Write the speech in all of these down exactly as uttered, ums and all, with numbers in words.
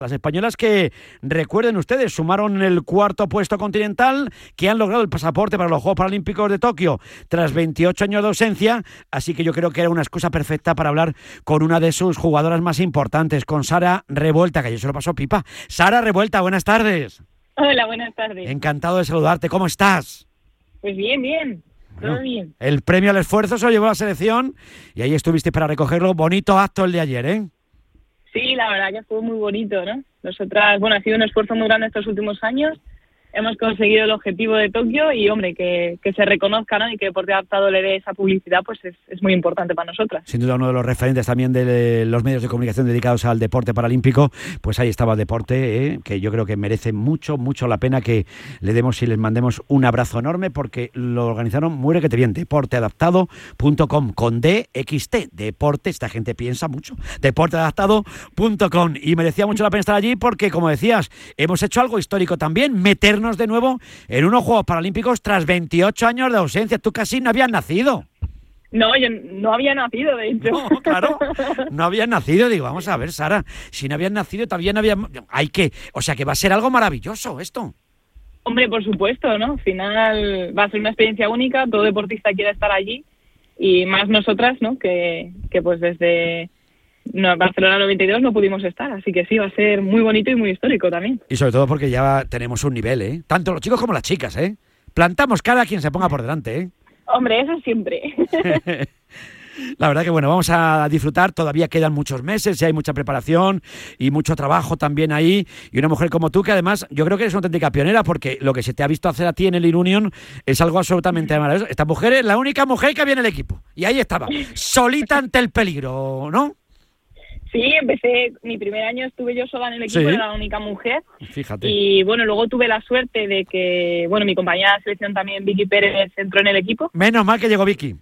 Las españolas que, recuerden ustedes, sumaron el cuarto puesto continental, que han logrado el pasaporte para los Juegos Paralímpicos de Tokio tras veintiocho años de ausencia, así que yo creo que era una excusa perfecta para hablar con una de sus jugadoras más importantes, con Sara Revuelta, que ayer se lo pasó pipa. Sara Revuelta, buenas tardes. Hola, buenas tardes. Encantado de saludarte, ¿cómo estás? Pues bien, bien, bueno, todo bien. El premio al esfuerzo se lo llevó la selección y ahí estuviste para recogerlo. Bonito acto el de ayer, ¿eh? Sí, la verdad que fue muy bonito, ¿no? Nosotras, bueno, ha sido un esfuerzo muy grande estos últimos años. Hemos conseguido el objetivo de Tokio y, hombre, que, que se reconozca, ¿no? Y que Deporte Adaptado le dé esa publicidad, pues es, es muy importante para nosotras. Sin duda uno de los referentes también de los medios de comunicación dedicados al deporte paralímpico, pues ahí estaba Deporte, ¿eh? Que yo creo que merece mucho, mucho la pena que le demos y les mandemos un abrazo enorme porque lo organizaron muy requete bien, deporte adaptado punto com, con D X T, deporte, esta gente piensa mucho, deporte adaptado punto com, y merecía mucho la pena estar allí porque, como decías, hemos hecho algo histórico también, meternos de nuevo en unos Juegos Paralímpicos tras veintiocho años de ausencia. Tú casi no habías nacido. No, yo no había nacido, de hecho. No, claro, no habías nacido. Digo, vamos a ver, Sara, si no habías nacido todavía no había... Hay que... O sea, que va a ser algo maravilloso esto. Hombre, por supuesto, ¿no? Al final va a ser una experiencia única, todo deportista quiere estar allí y más nosotras, ¿no? Que, que pues desde... No, Barcelona noventa y dos no pudimos estar, así que sí, va a ser muy bonito y muy histórico también. Y sobre todo porque ya tenemos un nivel, ¿eh? Tanto los chicos como las chicas, ¿eh? Plantamos cara a quien se ponga por delante, ¿eh? Hombre, eso siempre. La verdad que bueno, vamos a disfrutar, todavía quedan muchos meses y hay mucha preparación y mucho trabajo también ahí, y una mujer como tú que además yo creo que eres una auténtica pionera porque lo que se te ha visto hacer a ti en el Irunion es algo absolutamente maravilloso. Esta mujer es la única mujer que había en el equipo y ahí estaba, solita ante el peligro, ¿no? Sí, empecé, mi primer año estuve yo sola en el equipo, ¿Sí? Era la única mujer. Fíjate. Y bueno, luego tuve la suerte de que, bueno, mi compañera de selección también, Vicky Pérez, entró en el equipo. Menos mal que llegó Vicky.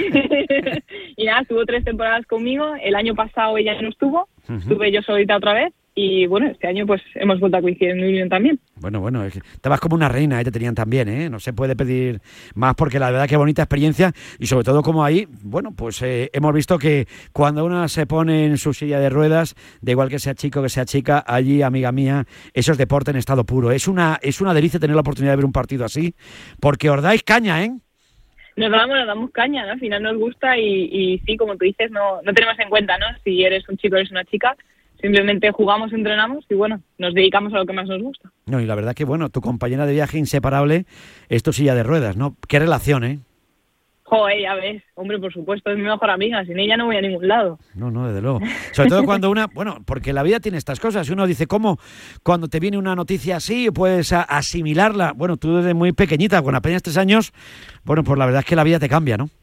Y nada, estuvo tres temporadas conmigo. El año pasado ella no estuvo, Uh-huh. estuve yo solita otra vez. Y bueno, este año pues hemos vuelto a coincidir en Unión también. Bueno, bueno, es que te vas como una reina, ¿eh? Te tenían también, ¿eh? No se puede pedir más porque la verdad que bonita experiencia y sobre todo como ahí, bueno, pues eh, hemos visto que cuando una se pone en su silla de ruedas, da igual que sea chico que sea chica, allí, amiga mía, eso es deporte en estado puro. Es una, es una delicia tener la oportunidad de ver un partido así porque os dais caña, ¿eh? Nos damos, nos damos caña, ¿no? Al final nos gusta y, y sí, como tú dices, no, no tenemos en cuenta, ¿no? Si eres un chico o eres una chica. Simplemente jugamos, entrenamos y bueno, nos dedicamos a lo que más nos gusta. No, y la verdad que bueno, tu compañera de viaje inseparable es tu silla de ruedas, ¿no? Qué relación, ¿eh? Joder, ya ves, hombre, por supuesto, es mi mejor amiga, sin ella no voy a ningún lado. No, no, desde luego. Sobre todo cuando una, bueno, porque la vida tiene estas cosas, y uno dice, ¿cómo cuando te viene una noticia así puedes a, asimilarla? Bueno, tú desde muy pequeñita, con apenas tres años, bueno, pues la verdad es que la vida te cambia, ¿no?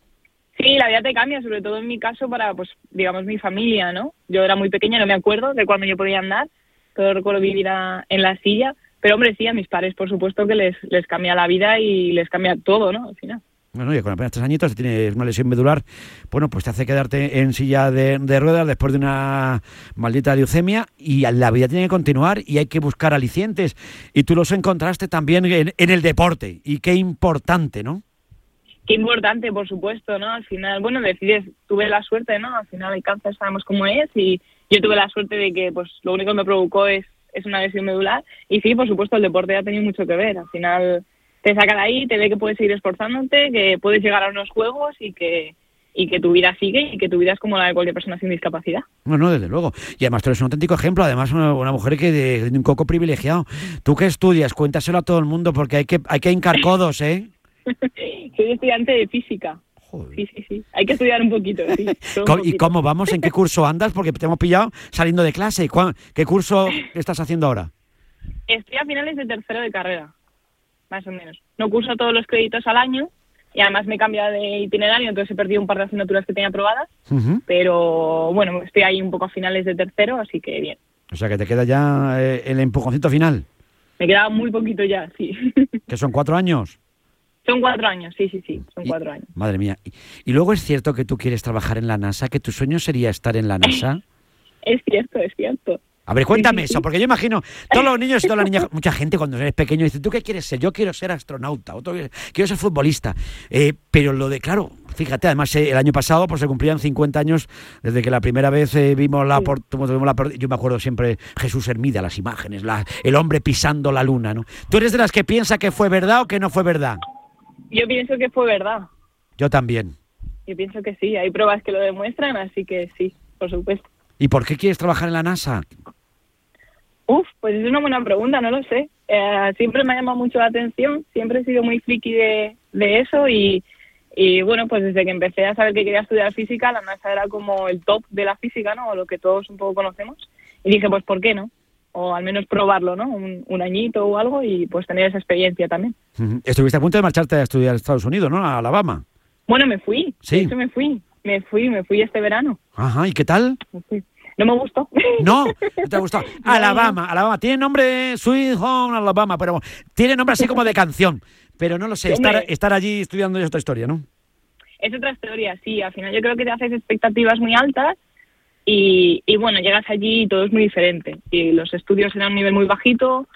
Sí, la vida te cambia, sobre todo en mi caso para, pues, digamos, mi familia, ¿no? Yo era muy pequeña, no me acuerdo de cuándo yo podía andar, todo recuerdo vivir a, en la silla, pero hombre, sí, a mis padres, por supuesto, que les, les cambia la vida y les cambia todo, ¿no? Al final. Bueno, y con apenas tres añitos tienes una lesión medular, bueno, pues te hace quedarte en silla de, de ruedas después de una maldita leucemia y la vida tiene que continuar y hay que buscar alicientes. Y tú los encontraste también en, en el deporte y qué importante, ¿no? Qué importante, por supuesto, ¿no? Al final, bueno, decides, tuve la suerte, ¿no? Al final el cáncer sabemos cómo es y yo tuve la suerte de que, pues, lo único que me provocó es, es una lesión medular y sí, por supuesto, el deporte ha tenido mucho que ver. Al final te saca de ahí, te ve que puedes seguir esforzándote, que puedes llegar a unos juegos y que y que tu vida sigue y que tu vida es como la de cualquier persona sin discapacidad. No, no, desde luego. Y además tú eres un auténtico ejemplo, además una, una mujer que de, de un coco privilegiado. ¿Tú qué estudias? Cuéntaselo a todo el mundo porque hay que hay que hincar codos, ¿eh? Soy estudiante de física. Joder. Sí, sí, sí. Hay que estudiar un poquito, sí. Un ¿Y poquito. cómo vamos? ¿En qué curso andas? Porque te hemos pillado saliendo de clase. ¿Qué curso estás haciendo ahora? Estoy a finales de tercero de carrera, más o menos. No curso todos los créditos al año y además me he cambiado de itinerario, entonces he perdido un par de asignaturas que tenía aprobadas, uh-huh. Pero bueno, estoy ahí un poco a finales de tercero, así que bien. O sea, que te queda ya eh, el empujoncito final. Me queda muy poquito ya, sí. ¿Que son cuatro años? Son cuatro años, sí, sí, sí, son y, cuatro años. Madre mía. Y, y luego es cierto que tú quieres trabajar en la NASA, que tu sueño sería estar en la NASA. Es cierto, es cierto. A ver, cuéntame eso, porque yo imagino, todos los niños y todas las niñas, mucha gente cuando eres pequeño dice, ¿tú qué quieres ser? Yo quiero ser astronauta, otro quiero ser futbolista. Eh, pero lo de, claro, fíjate, además eh, el año pasado pues se cumplían cincuenta años desde que la primera vez eh, vimos la, por, vimos la por, yo me acuerdo siempre Jesús Hermida, las imágenes, la, el hombre pisando la luna, ¿no? ¿Tú eres de las que piensa que fue verdad o que no fue verdad? Yo pienso que fue verdad. Yo también. Yo pienso que sí, hay pruebas que lo demuestran, así que sí, por supuesto. ¿Y por qué quieres trabajar en la NASA? Uf, pues es una buena pregunta, no lo sé. Eh, siempre me ha llamado mucho la atención, siempre he sido muy friki de, de eso y, y bueno, pues desde que empecé a saber que quería estudiar física, la NASA era como el top de la física, ¿no? O lo que todos un poco conocemos. Y dije, pues ¿por qué no? O al menos probarlo, ¿no? Un, un añito o algo y pues tener esa experiencia también. Uh-huh. Estuviste a punto de marcharte a estudiar a Estados Unidos, ¿no? A Alabama. Bueno, me fui, sí. De hecho me fui, me fui, me fui este verano. Ajá, ¿y qué tal? Me fui. No me gustó. No, no te ha gustado. Alabama, Alabama. Tiene nombre Sweet Home Alabama, pero tiene nombre así como de canción. Pero no lo sé, estar, estar allí estudiando es otra historia, ¿no? Es otra historia, sí. Al final yo creo que te haces expectativas muy altas y, y bueno, llegas allí y todo es muy diferente. Y los estudios eran a un nivel muy bajito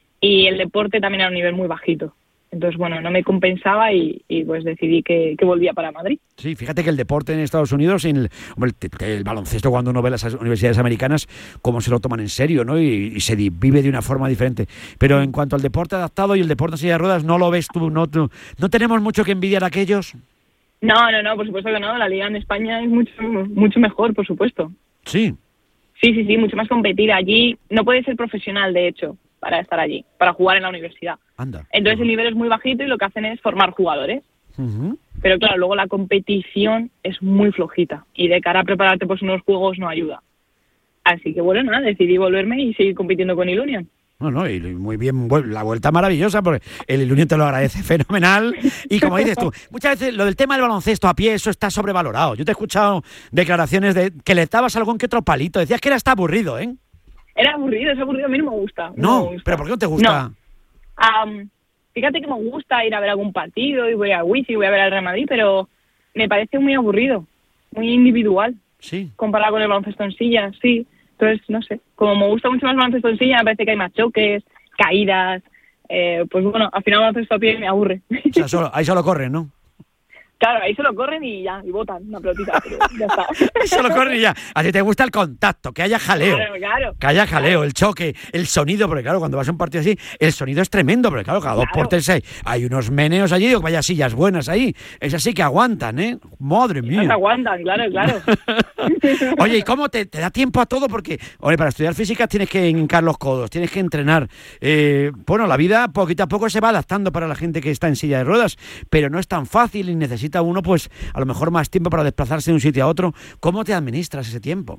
y el deporte también era a un nivel muy bajito. Entonces, bueno, no me compensaba y, y pues decidí que, que volvía para Madrid. Sí, fíjate que el deporte en Estados Unidos, en el, el, el baloncesto, cuando uno ve las universidades americanas, cómo se lo toman en serio, ¿no? Y, y se vive de una forma diferente. Pero en cuanto al deporte adaptado y el deporte en silla de ruedas, ¿no lo ves tú? ¿No, tú, no tenemos mucho que envidiar a aquellos? No, no, no, por supuesto que no. La liga en España es mucho, mucho mejor, por supuesto. Sí. Sí, sí, sí, mucho más competida. Allí no puedes ser profesional, de hecho, para estar allí, para jugar en la universidad. Anda. Entonces el nivel es muy bajito y lo que hacen es formar jugadores. Uh-huh. Pero claro, luego la competición es muy flojita y de cara a prepararte pues unos juegos no ayuda. Así que bueno, nada, decidí volverme y seguir compitiendo con Ilunion. No, no, y muy bien, la vuelta maravillosa, porque el Ilunion te lo agradece fenomenal. Y como dices tú, muchas veces lo del tema del baloncesto a pie, eso está sobrevalorado. Yo te he escuchado declaraciones de que le dabas algún que otro palito, decías que era hasta aburrido, ¿eh? Era aburrido, es aburrido, a mí no me gusta. No, no me gusta. ¿Pero por qué no te gusta? No. Um, fíjate que me gusta ir a ver algún partido y voy a Wifi, voy a ver al Real Madrid, pero me parece muy aburrido, muy individual. Sí. Comparado con el baloncesto en silla, sí. Entonces, no sé, como me gusta mucho más el baloncesto en silla, me parece que hay más choques, caídas, eh, pues bueno, al final el baloncesto a pie me aburre. O sea, solo, ahí solo corren, ¿no? Claro, ahí se lo corren y ya, y botan una pelotita, pero ya está. Solo corren y ya. A ti te gusta el contacto, que haya jaleo. Claro, claro. Que haya jaleo, el choque, el sonido, porque claro, cuando vas a un partido así, el sonido es tremendo, porque claro, cada claro. dos por tres hay, hay unos meneos allí, digo, vaya sillas buenas ahí. Es así que aguantan, ¿eh? Madre mía. Se aguantan, claro, claro. Oye, ¿y cómo te, te da tiempo a todo? Porque, oye, para estudiar física tienes que hincar los codos, tienes que entrenar. Eh, bueno, la vida poquito a poco se va adaptando para la gente que está en silla de ruedas, pero no es tan fácil y necesita uno, pues, a lo mejor más tiempo para desplazarse de un sitio a otro. ¿Cómo te administras ese tiempo?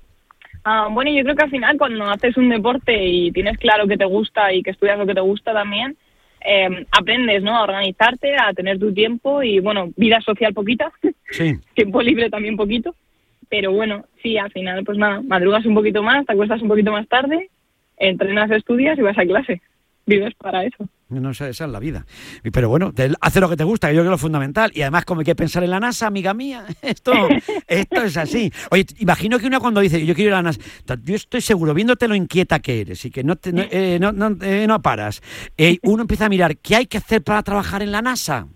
Ah, bueno, yo creo que al final cuando haces un deporte y tienes claro que te gusta y que estudias lo que te gusta también, eh, aprendes, ¿no? A organizarte, a tener tu tiempo y, bueno, vida social poquita, sí. Tiempo libre también poquito, pero bueno, sí, al final, pues nada, madrugas un poquito más, te acuestas un poquito más tarde, entrenas, estudias y vas a clase. Vives para eso. No sé, esa es la vida. Pero bueno, hace lo que te gusta, que yo creo que es lo fundamental. Y además, como hay que pensar en la NASA, amiga mía, esto, esto es así. Oye, imagino que una cuando dice, yo quiero ir a la NASA, yo estoy seguro, viéndote lo inquieta que eres y que no te, no, eh, no, no, eh, no paras, eh, uno empieza a mirar, ¿qué hay que hacer para trabajar en la NASA?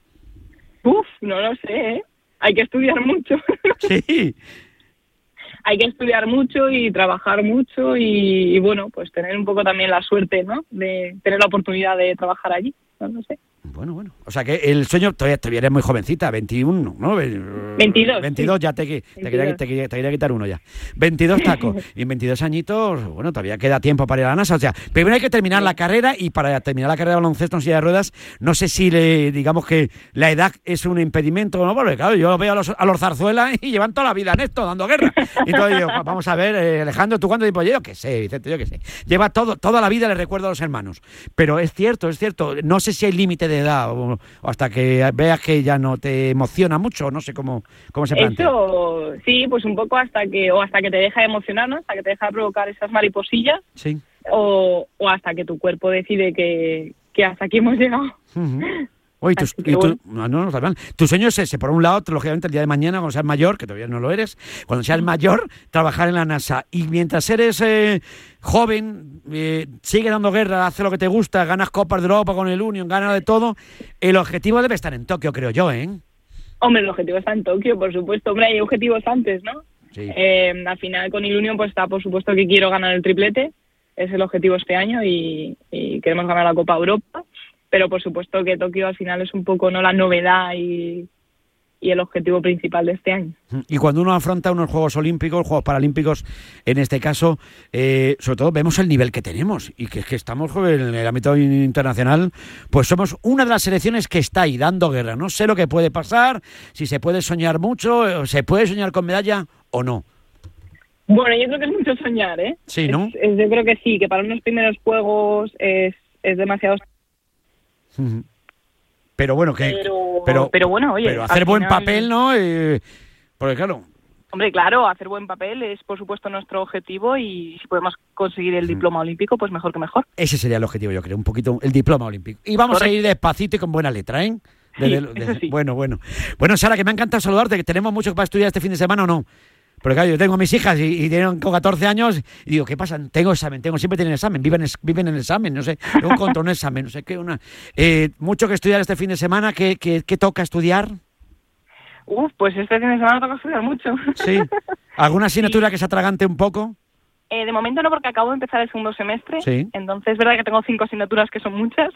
Uf, no lo sé, ¿eh? Hay que estudiar mucho. Sí. Hay que estudiar mucho y trabajar mucho y, y, bueno, pues tener un poco también la suerte, ¿no? De tener la oportunidad de trabajar allí, no, no sé. Bueno, bueno. O sea que el sueño, todavía, todavía eres muy jovencita, veintiuno, ¿no? veintidós. veintidós, sí. ya te, te, te, quería, te, quería, te quería quitar uno ya. veintidós tacos. Y en veintidós añitos, bueno, todavía queda tiempo para ir a la NASA. O sea, primero hay que terminar sí. la carrera y para terminar la carrera de baloncesto en silla de ruedas, no sé si le digamos que la edad es un impedimento, ¿no? Porque claro, yo veo a los, a los Zarzuela y llevan toda la vida en esto, dando guerra. Y todo yo, vamos a ver, eh, Alejandro, ¿tú cuánto tiempo? Yo qué sé, Vicente, yo qué sé. Lleva todo, toda la vida, le recuerdo a los hermanos. Pero es cierto, es cierto. No sé si hay límite de edad o, o hasta que veas que ya no te emociona mucho, no sé cómo, cómo se plantea. Eso, sí, pues un poco hasta que, o hasta que te deja de emocionar, ¿no? Hasta que te deja de provocar esas mariposillas. Sí. O, o hasta que tu cuerpo decide que, que hasta aquí hemos llegado. Uh-huh. Oye, tus, y bueno. tu, no, no, no, tu sueño es ese, por un lado, lógicamente, el día de mañana, cuando seas mayor, que todavía no lo eres, cuando seas mayor, trabajar en la NASA. Y mientras eres eh, joven, eh, sigue dando guerra, hace lo que te gusta, ganas Copas de Europa con el Union, ganas de todo, el objetivo debe estar en Tokio, creo yo, ¿eh? Hombre, el objetivo está en Tokio, por supuesto. Hombre, hay objetivos antes, ¿no? Sí. Eh, al final, con el Union, pues está, por supuesto, que quiero ganar el triplete. Es el objetivo este año y, y queremos ganar la Copa Europa. Pero por supuesto que Tokio al final es un poco no la novedad y, y el objetivo principal de este año. Y cuando uno afronta unos Juegos Olímpicos, Juegos Paralímpicos, en este caso, eh, sobre todo vemos el nivel que tenemos y que es que estamos en el ámbito internacional, pues somos una de las selecciones que está ahí dando guerra. No sé lo que puede pasar, si se puede soñar mucho, se puede soñar con medalla o no. Bueno, yo creo que es mucho soñar, ¿eh? Sí, ¿no? Es, es, yo creo que sí, que para unos primeros Juegos es, es demasiado. Pero bueno, que pero, pero, pero bueno, oye, pero hacer buen final, papel, ¿no? Eh, porque claro. Hombre, claro, hacer buen papel es por supuesto nuestro objetivo y si podemos conseguir el diploma olímpico, pues mejor que mejor. Ese sería el objetivo, yo creo, un poquito el diploma olímpico. Y vamos Correcto. a ir despacito y con buena letra, ¿eh? Desde, Sí, desde, eso sí. Bueno, bueno. Bueno, Sara, que me ha encantado saludarte, que tenemos mucho para estudiar este fin de semana o no. Porque claro, yo tengo a mis hijas y, y tienen con catorce años y digo, ¿qué pasa? Tengo examen, tengo siempre tienen examen, viven, viven en el examen, no sé, un contra un examen, no sé qué, una... Eh, mucho que estudiar este fin de semana, ¿qué, qué, qué toca estudiar? Uf, pues este fin de semana toca estudiar mucho. Sí. ¿Alguna asignatura sí. que se atragante un poco? Eh, de momento no, porque acabo de empezar el segundo semestre, sí. Entonces es verdad que tengo cinco asignaturas que son muchas,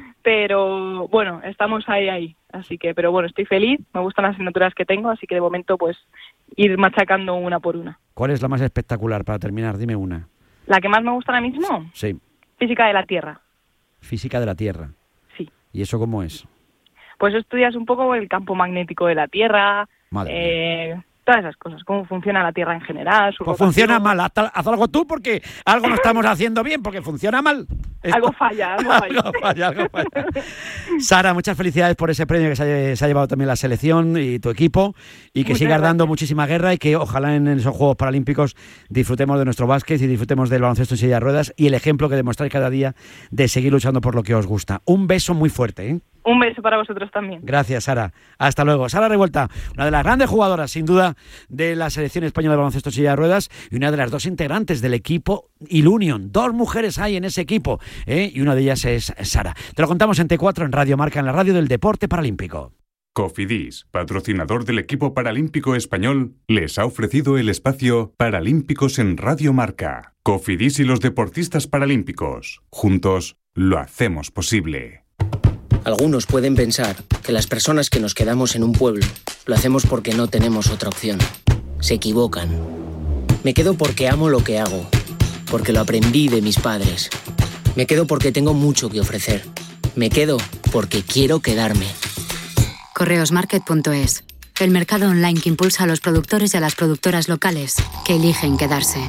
pero bueno, estamos ahí, ahí, así que, pero bueno, estoy feliz, me gustan las asignaturas que tengo, así que de momento pues ir machacando una por una. ¿Cuál es la más espectacular para terminar? Dime una. ¿La que más me gusta ahora mismo? Sí. Física de la Tierra. Física de la Tierra. Sí. ¿Y eso cómo es? Pues estudias un poco el campo magnético de la Tierra, Madre eh... mía. Todas esas cosas, cómo funciona la Tierra en general. Su pues funciona mal, haz, haz algo tú porque algo no estamos haciendo bien, porque funciona mal. Esto... Algo falla, algo falla. algo falla, algo falla. Sara, muchas felicidades por ese premio que se ha, se ha llevado también la selección y tu equipo y que muchas sigas gracias. Dando muchísima guerra y que ojalá en esos Juegos Paralímpicos disfrutemos de nuestro básquet y disfrutemos del baloncesto en silla de ruedas y el ejemplo que demostráis cada día de seguir luchando por lo que os gusta. Un beso muy fuerte, ¿eh? Un beso para vosotros también. Gracias, Sara. Hasta luego. Sara Revuelta, una de las grandes jugadoras, sin duda, de la selección española de baloncesto en silla de ruedas y una de las dos integrantes del equipo Ilunion. Dos mujeres hay en ese equipo, ¿eh? Y una de ellas es Sara. Te lo contamos en T cuatro, en Radio Marca, en la radio del deporte paralímpico. Cofidis, patrocinador del equipo paralímpico español, les ha ofrecido el espacio Paralímpicos en Radio Marca. Cofidis y los deportistas paralímpicos. Juntos lo hacemos posible. Algunos pueden pensar que las personas que nos quedamos en un pueblo lo hacemos porque no tenemos otra opción. Se equivocan. Me quedo porque amo lo que hago, porque lo aprendí de mis padres. Me quedo porque tengo mucho que ofrecer. Me quedo porque quiero quedarme. Correosmarket punto es, el mercado online que impulsa a los productores y a las productoras locales que eligen quedarse.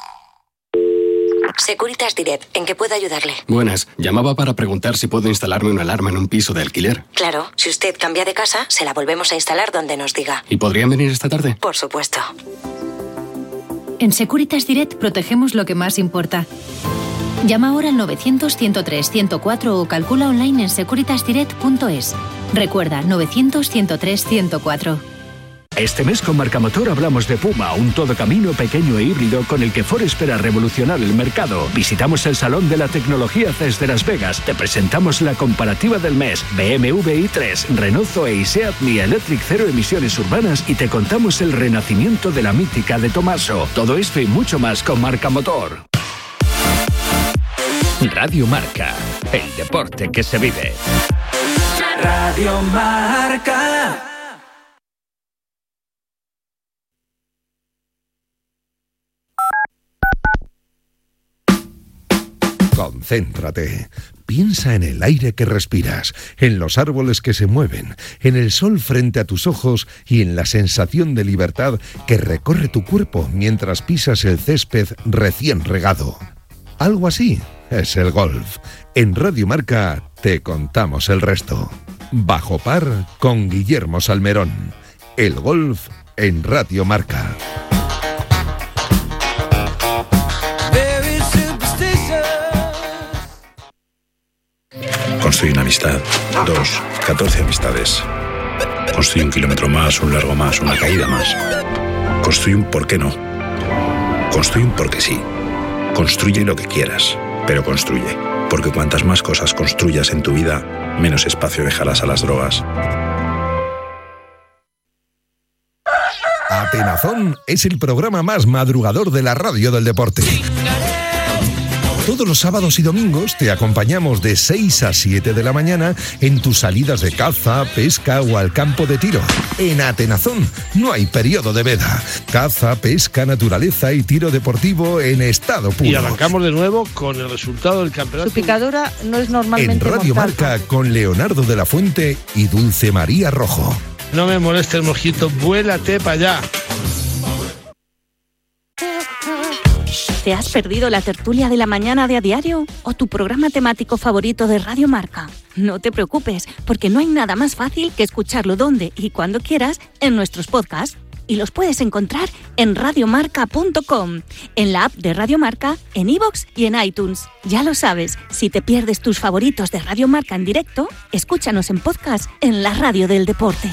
Securitas Direct, ¿en qué puedo ayudarle? Buenas, llamaba para preguntar si puedo instalarme una alarma en un piso de alquiler. Claro, si usted cambia de casa, se la volvemos a instalar donde nos diga. ¿Y podrían venir esta tarde? Por supuesto. En Securitas Direct protegemos lo que más importa. Llama ahora al novecientos, ciento tres, ciento cuatro o calcula online en securitas direct punto es. Recuerda, novecientos, ciento tres, ciento cuatro. Este mes con Marcamotor hablamos de Puma, un todocamino pequeño e híbrido con el que Ford espera revolucionar el mercado. Visitamos el Salón de la Tecnología C E S de Las Vegas, te presentamos la comparativa del mes, B M W i tres, Renault Zoe y Seat Mii Electric cero emisiones urbanas y te contamos el renacimiento de la mítica de Tomaso. Todo esto y mucho más con Marcamotor. Radio Marca, el deporte que se vive. Radio Marca. Concéntrate. Piensa en el aire que respiras, en los árboles que se mueven, en el sol frente a tus ojos y en la sensación de libertad que recorre tu cuerpo mientras pisas el césped recién regado. Algo así es el golf. En Radio Marca te contamos el resto. Bajo par con Guillermo Salmerón. El golf en Radio Marca. Construye una amistad. Dos, catorce amistades. Construye un kilómetro más, un largo más, una caída más. Construye un por qué no. Construye un porque sí. Construye lo que quieras, pero construye. Porque cuantas más cosas construyas en tu vida, menos espacio dejarás a las drogas. Atenazón es el programa más madrugador de la radio del deporte. Todos los sábados y domingos te acompañamos de seis a siete de la mañana en tus salidas de caza, pesca o al campo de tiro. En Atenazón no hay periodo de veda. Caza, pesca, naturaleza y tiro deportivo en estado puro. Y arrancamos de nuevo con el resultado del campeonato. Su picadura no es normalmente En Radio mortal. Marca con Leonardo de la Fuente y Dulce María Rojo. No me moleste el mosquito, vuélate para allá. ¿Te has perdido la tertulia de la mañana de A Diario o tu programa temático favorito de Radio Marca? No te preocupes, porque no hay nada más fácil que escucharlo donde y cuando quieras en nuestros podcasts. Y los puedes encontrar en radiomarca punto com, en la app de Radio Marca, en iVoox y en iTunes. Ya lo sabes, si te pierdes tus favoritos de Radio Marca en directo, escúchanos en podcast en la radio del deporte.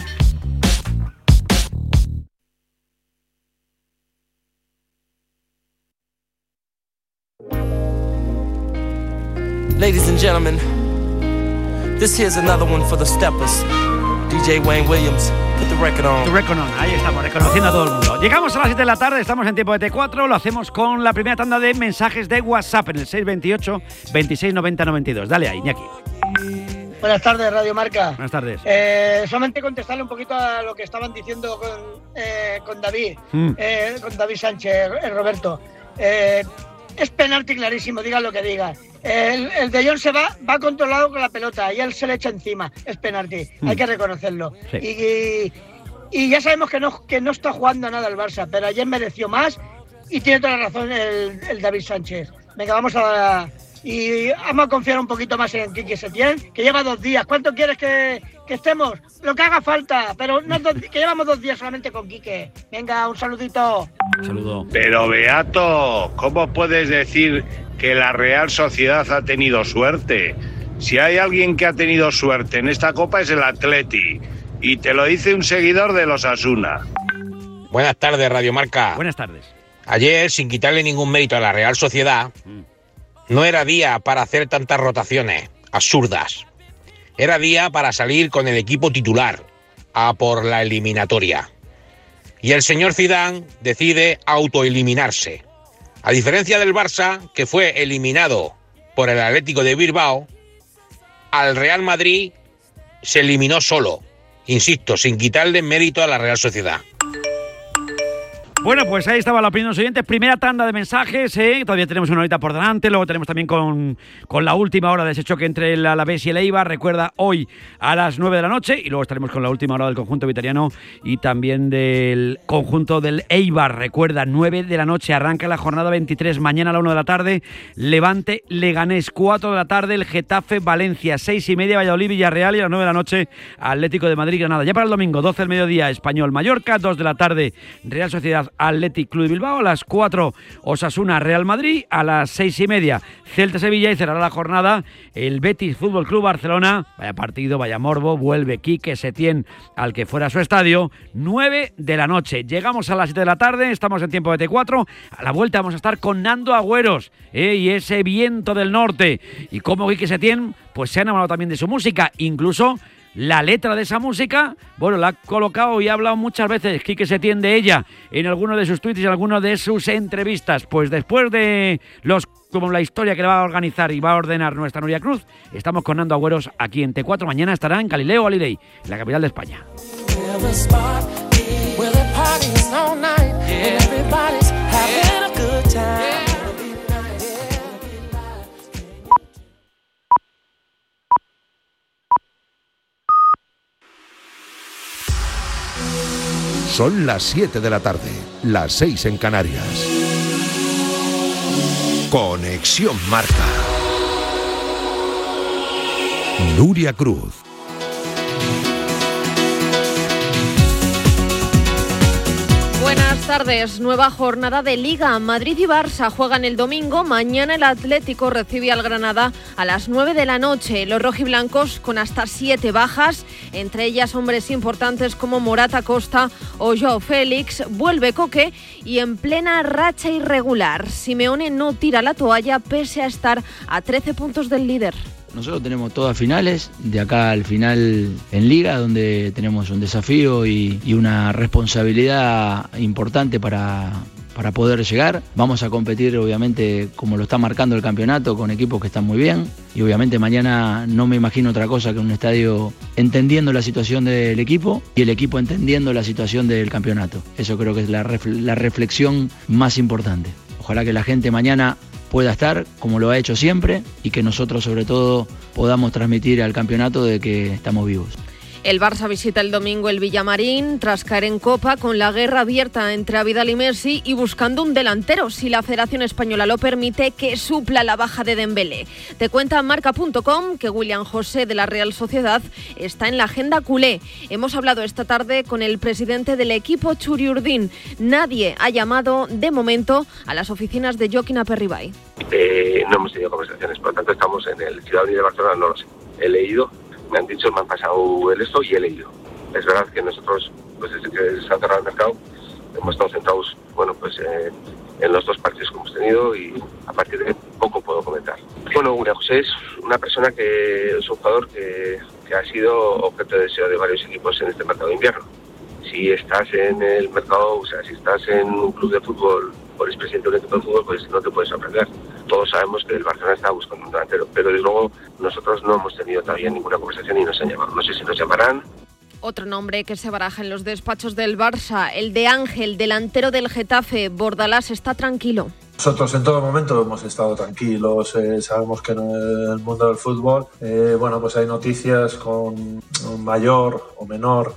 Ladies and gentlemen, this here's another one for the steppers. D J Wayne Williams, put the record on. The record on, ahí estamos, reconociendo a todo el mundo. Llegamos a las siete de la tarde, estamos en tiempo de T cuatro, lo hacemos con la primera tanda de mensajes de WhatsApp en el seis veintiocho, veintiséis noventa noventa y dos. Dale ahí, Iñaki. Buenas tardes, Radio Marca. Buenas tardes. Eh, solamente contestarle un poquito a lo que estaban diciendo con, eh, con David, mm. eh, con David Sánchez, eh, Roberto. Eh, es penalti clarísimo, digan lo que digan. El, el de Jong se va, va controlado con la pelota y él se le echa encima. Es penalti, mm. hay que reconocerlo. Sí. Y, y, y ya sabemos que no, que no está jugando nada el Barça, pero ayer mereció más y tiene toda la razón el, el David Sánchez. Venga, vamos a... Y vamos a confiar un poquito más en Quique Setién, que lleva dos días. ¿Cuánto quieres que, que estemos? Lo que haga falta, pero no dos, que llevamos dos días solamente con Quique. Venga, un saludito. Un saludo. Pero Beato, ¿cómo puedes decir que la Real Sociedad ha tenido suerte? Si hay alguien que ha tenido suerte en esta Copa es el Atleti. Y te lo dice un seguidor de los Asuna. Buenas tardes, Radio Marca. Buenas tardes. Ayer, sin quitarle ningún mérito a la Real Sociedad... Mm. No era día para hacer tantas rotaciones absurdas. Era día para salir con el equipo titular a por la eliminatoria. Y el señor Zidane decide autoeliminarse. A diferencia del Barça, que fue eliminado por el Atlético de Bilbao, al Real Madrid se eliminó solo. Insisto, sin quitarle mérito a la Real Sociedad. Bueno, pues ahí estaba la opinión de los oyentes. Primera tanda de mensajes, ¿eh? Todavía tenemos una horita por delante. Luego tenemos también con, con la última hora de ese choque entre el Alavés y el Eibar. Recuerda, hoy a las nueve de la noche. Y luego estaremos con la última hora del conjunto vitoriano y también del conjunto del Eibar. Recuerda, nueve de la noche arranca la jornada veintitrés. Mañana a la una de la tarde, Levante Leganés. cuatro de la tarde, el Getafe Valencia. seis y media, Valladolid Villarreal. Y a las nueve de la noche, Atlético de Madrid Granada. Ya para el domingo, doce del mediodía, Español Mallorca. dos de la tarde, Real Sociedad Athletic Club de Bilbao. A las cuatro, Osasuna Real Madrid. A las seis y media, Celta Sevilla. Y cerrará la jornada el Betis Fútbol Club Barcelona. Vaya partido, vaya morbo. Vuelve Quique Setién al que fuera su estadio. nueve de la noche. Llegamos a las siete de la tarde. Estamos en tiempo de T cuatro. A la vuelta vamos a estar con Nando Agüeros, ¿eh? Y ese viento del norte. Y cómo Quique Setién pues se ha enamorado también de su música. Incluso la letra de esa música, bueno, la ha colocado y ha hablado muchas veces Quique Setién de ella en algunos de sus tweets y en algunas de sus entrevistas. Pues después de los como la historia que le va a organizar y va a ordenar nuestra Nuria Cruz, estamos con Nando Agüeros aquí en T cuatro. Mañana estará en Galileo Galilei, en la capital de España. Son las siete de la tarde, las seis en Canarias. Conexión Marca. Nuria Cruz. Buenas tardes, nueva jornada de Liga. Madrid y Barça juegan el domingo. Mañana el Atlético recibe al Granada a las nueve de la noche. Los rojiblancos con hasta siete bajas, entre ellas hombres importantes como Morata, Costa o Joao Félix. Vuelve Coque y en plena racha irregular. Simeone no tira la toalla pese a estar a trece puntos del líder. Nosotros tenemos todas finales, de acá al final en Liga, donde tenemos un desafío y, y una responsabilidad importante para, para poder llegar. Vamos a competir, obviamente, como lo está marcando el campeonato, con equipos que están muy bien. Y obviamente mañana no me imagino otra cosa que un estadio entendiendo la situación del equipo y el equipo entendiendo la situación del campeonato. Eso creo que es la, ref- la reflexión más importante. Ojalá que la gente mañana pueda estar como lo ha hecho siempre y que nosotros sobre todo podamos transmitir al campeonato de que estamos vivos. El Barça visita el domingo el Villamarín tras caer en Copa con la guerra abierta entre Vidal y Messi y buscando un delantero, si la Federación Española lo permite, que supla la baja de Dembélé. Te cuenta Marca punto com que William José de la Real Sociedad está en la agenda culé. Hemos hablado esta tarde con el presidente del equipo, Churi Urdín. Nadie ha llamado de momento a las oficinas de Joaquín Aperribay. Eh, no hemos tenido conversaciones, por lo tanto estamos en el Ciudad Unida de Barcelona, no lo sé. He leído, me han dicho, me han pasado el esto y he leído. Es verdad que nosotros, pues desde que se ha cerrado el mercado, hemos estado centrados, bueno, pues eh, en los dos partidos que hemos tenido y a partir de poco puedo comentar. Bueno, William José es una persona que es un jugador que, que ha sido objeto de deseo de varios equipos en este mercado de invierno. Si estás en el mercado, o sea, si estás en un club de fútbol o eres presidente de un equipo de fútbol, pues no te puedes sorprender. Todos sabemos que el Barcelona está buscando un delantero, pero desde luego nosotros no hemos tenido todavía ninguna conversación y nos han llamado. No sé si nos llamarán. Otro nombre que se baraja en los despachos del Barça, el de Ángel, delantero del Getafe. Bordalás está tranquilo. Nosotros en todo momento hemos estado tranquilos, eh, sabemos que en el mundo del fútbol, eh, bueno, pues hay noticias con mayor o menor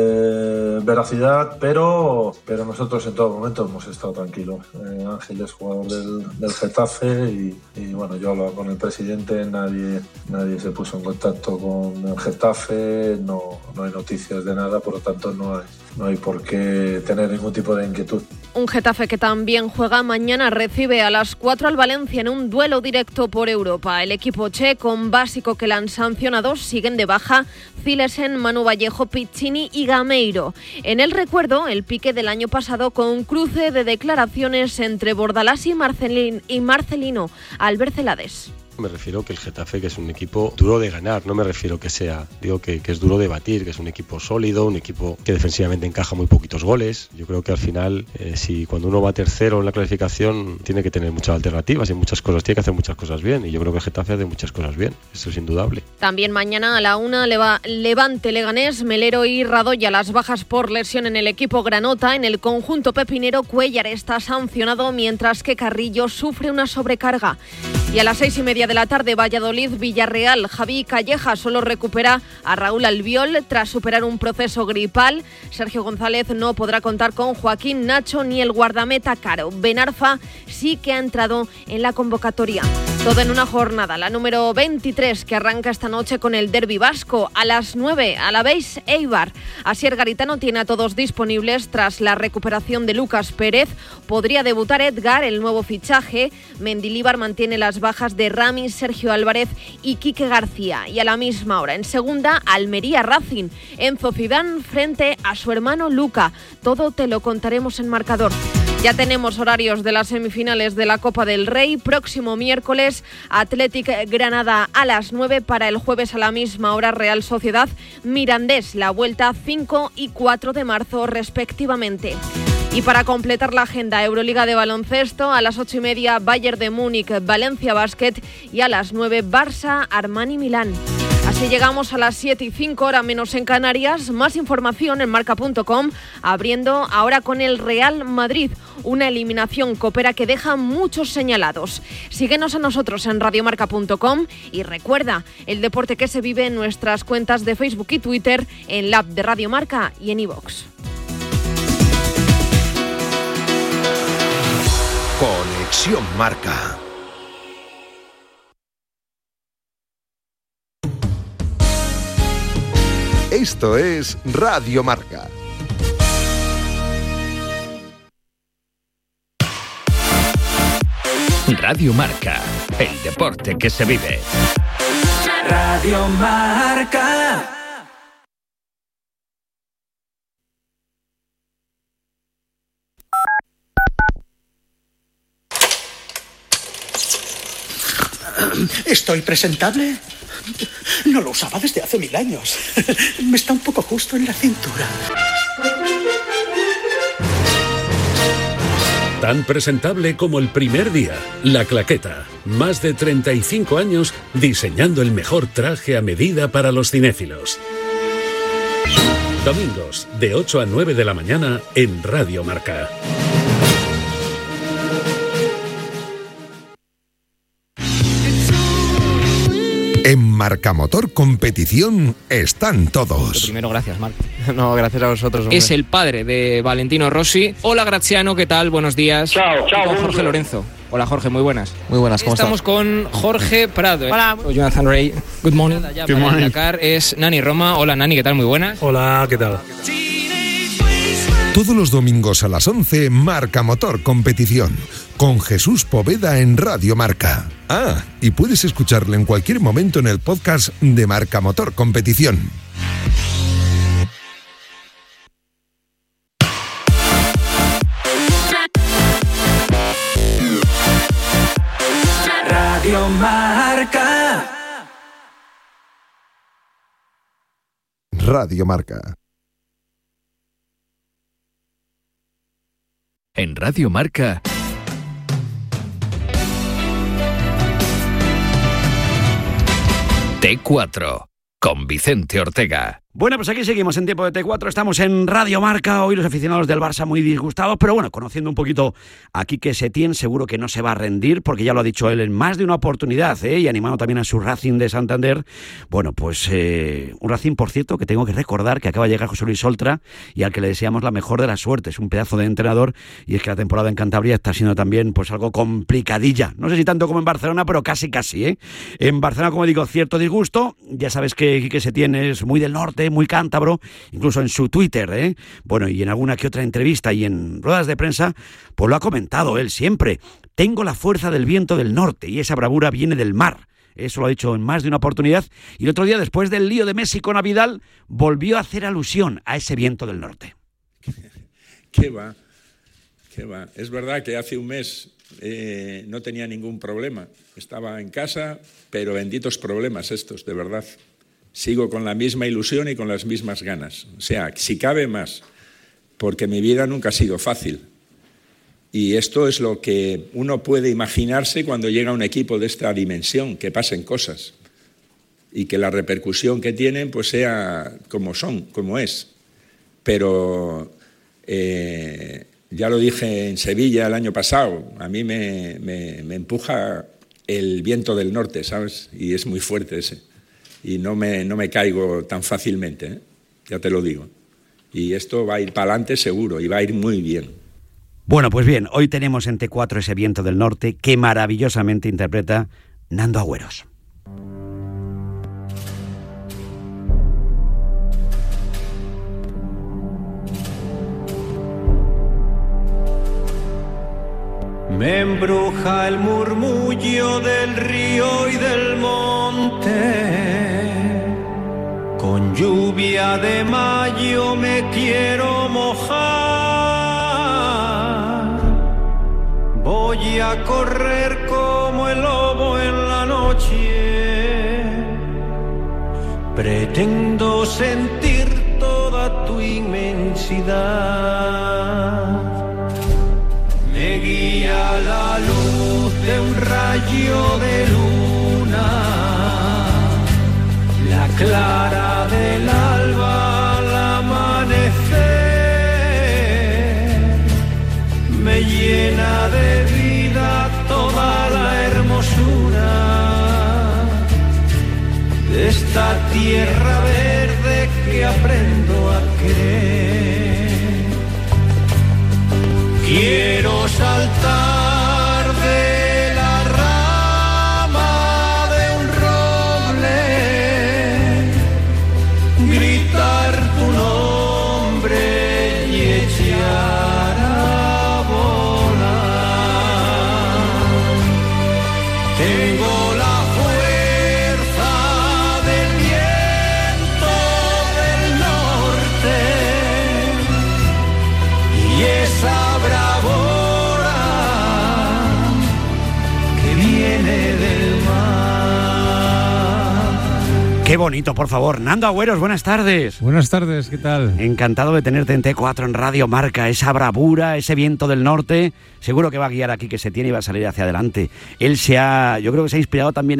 eh, veracidad, pero, pero nosotros en todo momento hemos estado tranquilos. Eh, Ángel es jugador del, del Getafe y, y bueno, yo hablaba con el presidente, nadie, nadie se puso en contacto con el Getafe, no, no hay noticias de nada, por lo tanto no hay, no hay por qué tener ningún tipo de inquietud. Un Getafe que también juega mañana, recibe a las cuatro al Valencia en un duelo directo por Europa. El equipo che, con básico que la han sancionado, siguen de baja Zilesen, Manu Vallejo, Piccini y Gameiro. En el recuerdo, el pique del año pasado con cruce de declaraciones entre Bordalás y, Marcelin, y Marcelino Albert Celades. Me refiero que el Getafe, que es un equipo duro de ganar, no me refiero que sea, digo que, que es duro de batir, que es un equipo sólido, un equipo que defensivamente encaja muy poquitos goles. Yo creo que al final, eh, si cuando uno va tercero en la clasificación, tiene que tener muchas alternativas y muchas cosas, tiene que hacer muchas cosas bien, y yo creo que el Getafe hace muchas cosas bien, eso es indudable. También mañana a la una, Leva, Levante Leganés, Melero y Radoya, las bajas por lesión en el equipo granota. En el conjunto pepinero, Cuéllar está sancionado, mientras que Carrillo sufre una sobrecarga. Y a las seis y media de la tarde, Valladolid-Villarreal. Javi Calleja solo recupera a Raúl Albiol tras superar un proceso gripal. Sergio González no podrá contar con Joaquín Nacho ni el guardameta Caro. Ben Arfa sí que ha entrado en la convocatoria. Todo en una jornada, la número veintitrés, que arranca esta noche con el derbi vasco. A las nueve, Alavés Eibar. Asier Garitano tiene a todos disponibles tras la recuperación de Lucas Pérez. Podría debutar Edgar, el nuevo fichaje. Mendilibar mantiene las bajas de Rami, Sergio Álvarez y Quique García. Y a la misma hora, en segunda, Almería Racing. Enzo Zidane frente a su hermano Luca. Todo te lo contaremos en marcador. Ya tenemos horarios de las semifinales de la Copa del Rey. Próximo miércoles, Athletic Granada a las nueve. Para el jueves a la misma hora, Real Sociedad Mirandés. La vuelta cinco y cuatro de marzo respectivamente. Y para completar la agenda, Euroliga de baloncesto, a las ocho y media, Bayern de Múnich, Valencia Basket, y a las nueve, Barça, Armani Milán. Así llegamos a las siete y cinco, hora menos en Canarias. Más información en marca punto com, abriendo ahora con el Real Madrid. Una eliminación copera que deja muchos señalados. Síguenos a nosotros en radio marca punto com y recuerda, el deporte que se vive en nuestras cuentas de Facebook y Twitter, en la app de Radio Marca y en iVoox. Conexión Marca. Esto es Radio Marca. Radio Marca, el deporte que se vive. Radio Marca. ¿Estoy presentable? No lo usaba desde hace mil años. Me está un poco justo en la cintura. Tan presentable como el primer día, La Claqueta. Más de treinta y cinco años diseñando el mejor traje a medida para los cinéfilos. Domingos, de ocho a nueve de la mañana en Radio Marca. En Marcamotor Competición están todos. Lo primero, gracias, Marc. No, gracias a vosotros, hombre. Es el padre de Valentino Rossi. Hola, Graziano, ¿qué tal? Buenos días. Chao, chao. Con Jorge Lorenzo. Hola, Jorge, muy buenas. Muy buenas, ¿cómo estás? Estamos con Jorge Prado. Hola. Jonathan Ray. Good morning. Good morning. Dakar es Nani Roma. Hola, Nani, ¿qué tal? Muy buenas. Hola, ¿qué tal? Todos los domingos a las once, Marcamotor Competición, con Jesús Poveda en Radio Marca. Ah, y puedes escucharlo en cualquier momento en el podcast de Marcamotor Competición. Radio Marca. Radio Marca. En Radio Marca, T cuatro, con Vicente Ortega. Bueno, pues aquí seguimos en tiempo de T cuatro, estamos en Radio Marca, hoy los aficionados del Barça muy disgustados, pero bueno, conociendo un poquito a Quique Setién, seguro que no se va a rendir, porque ya lo ha dicho él en más de una oportunidad, ¿eh? Y animado también a su Racing de Santander. Bueno, pues eh, un Racing, por cierto, que tengo que recordar que acaba de llegar José Luis Oltra y al que le deseamos la mejor de las suertes, un pedazo de entrenador, y es que la temporada en Cantabria está siendo también pues algo complicadilla, no sé si tanto como en Barcelona, pero casi casi, ¿eh? En Barcelona, como digo, cierto disgusto, ya sabes que Quique Setién es muy del norte, muy cántabro, incluso en su Twitter, ¿eh? Bueno, y en alguna que otra entrevista y en ruedas de prensa, pues lo ha comentado él siempre. Tengo la fuerza del viento del norte y esa bravura viene del mar. Eso lo ha dicho en más de una oportunidad. Y el otro día, después del lío de Messi con Vidal, volvió a hacer alusión a ese viento del norte. ¿Qué va? ¿Qué va? Es verdad que hace un mes eh, no tenía ningún problema. Estaba en casa, pero benditos problemas estos, de verdad. Sigo con la misma ilusión y con las mismas ganas. O sea, si cabe más, porque mi vida nunca ha sido fácil. Y esto es lo que uno puede imaginarse cuando llega a un equipo de esta dimensión, que pasen cosas y que la repercusión que tienen pues sea como son, como es. Pero eh, ya lo dije en Sevilla el año pasado, a mí me, me, me empuja el viento del norte, ¿sabes? Y es muy fuerte ese. Y no me, no me caigo tan fácilmente, ¿eh? Ya te lo digo. Y esto va a ir para adelante seguro y va a ir muy bien. Bueno, pues bien, hoy tenemos en T cuatro ese viento del norte que maravillosamente interpreta Nando Agüeros. Me embruja el murmullo del río y del monte. Con lluvia de mayo me quiero mojar. Voy a correr como el lobo en la noche. Pretendo sentir toda tu inmensidad. Me guía la luz de un rayo de luna, la clara del alba al amanecer. Me llena de vida toda la hermosura de esta tierra verde que aprendo a querer. Quiero saltar de la rama de un roble, gritar tu nombre y echar a volar. Sigo la fuerza del viento del norte y esa bravura que viene del mar. Qué bonito, por favor. Nando Agüeros, buenas tardes. Buenas tardes, ¿qué tal? Encantado de tenerte en T cuatro, en Radio Marca. Esa bravura, ese viento del norte, seguro que va a guiar aquí, que se tiene y va a salir hacia adelante. Él se ha, yo creo que se ha inspirado también